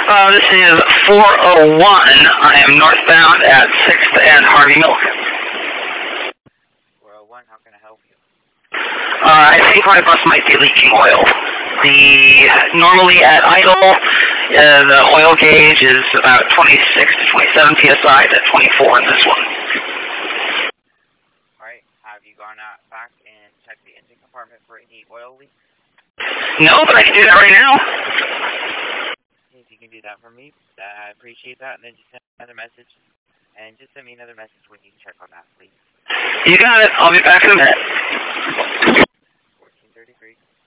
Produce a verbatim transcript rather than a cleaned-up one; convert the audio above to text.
Uh, this is four oh one. I am northbound at sixth and Harvey Milk. four oh one, how can I help you? Uh, I think my bus might be leaking oil. The normally at idle, uh, the oil gauge is about twenty-six to twenty-seven P S I. At twenty-four in this one. Alright, have you gone out back and checked the engine compartment for any oil leaks? No, but I can do that right now. If you can do that for me, I appreciate that, and then just send another message, and just send me another message when you check on that, please. You got it. I'll be back in a minute. fourteen thirty-three.